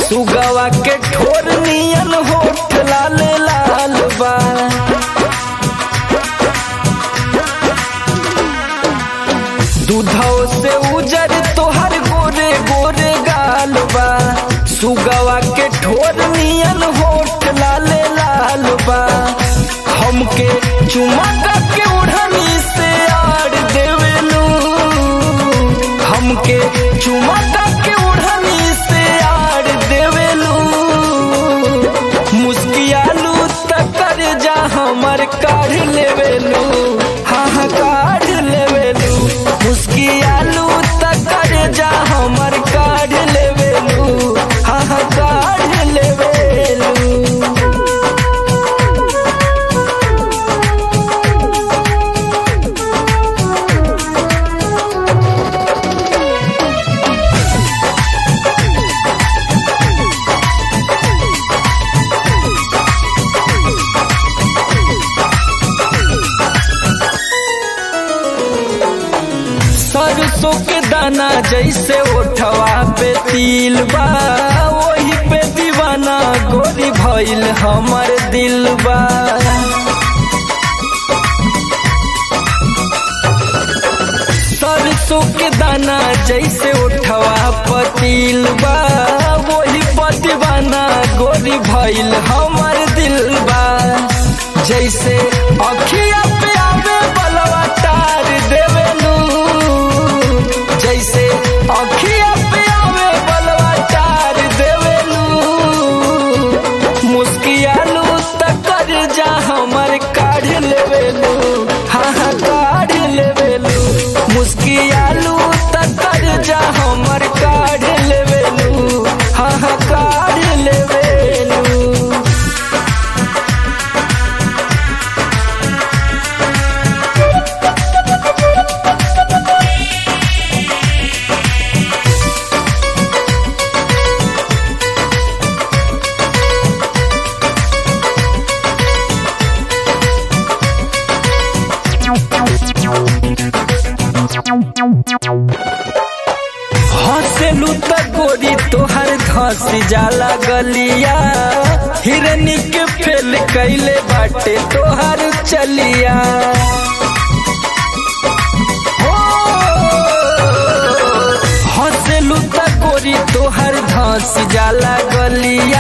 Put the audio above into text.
सुगवा के ठोर नियन होठ लाल लाल बा। दूधौ से उजर तोहर गोरे गोरे गाल बा। सुगवा के ठोर नियन होठ लाल लाल बा। हमके चुमा के उड़नी से आड़ देवेलू, हमके चुमा के उड़नी से आड़ देवेलू। मुस्कियालू तकर जा हमर काढ़ लेवेलू, हाँ काढ़ लेवेलू। मुस्कियालू तकर जा हमर काढ़ लेवेलू, हाँ काढ़ लेवेलू। सरसों के दाना जैसे ओठवा पे तिल बा, वही पे दीवाना गोरी भइल हमर दिल बा। सरसों के दाना जैसे ओठवा पे तिल बा, वही पे दीवाना गोरी भइल हमर दिल बा। जैसे अखिया पे आवे बलवा तार देवेलू, जैसे अखिया पे आवे बलवा तार देवेलू। मुस्कियालू तकर जा हमर काढ़ लेवेलू, हाँ काढ़ लेवेलू। मुस्कियालू तकर जा हमर काढ़ लेवेलू, हाँ काढ़ लेवेलू। हंसेलू त गोरी तोहर धस जाला गलिया, हिरनी के फेल कैले बाटे तोहर चलिया। हंसेलू त गोरी तोहर धस जाला गलिया,